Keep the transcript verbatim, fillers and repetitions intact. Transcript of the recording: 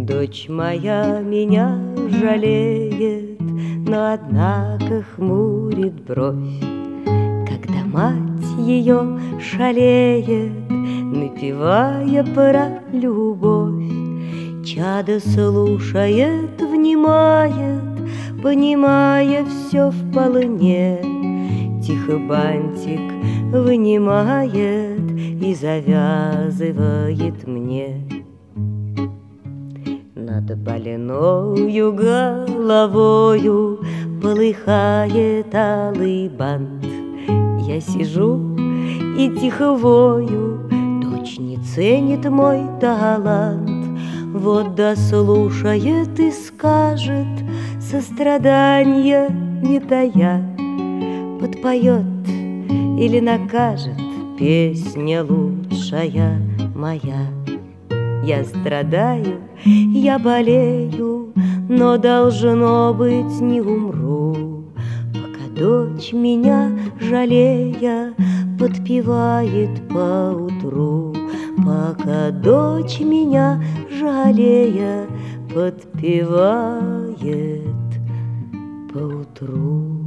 Дочь моя меня жалеет, но однако хмурит бровь, когда мать ее шалеет, напевая про любовь. Чадо слушает, внимает, понимая все вполне. Тихо бантик вынимает и завязывает мне. Над больною головою полыхает алый бант. Я сижу и тихо вою, дочь не ценит мой талант. Вот дослушает и скажет, сострадания не тая, подпоет или накажет, песня лучшая моя. Я страдаю, я болею, но, должно быть, не умру, пока дочь меня, жалея, подпевает поутру. Пока дочь меня, жалея, подпевает поутру.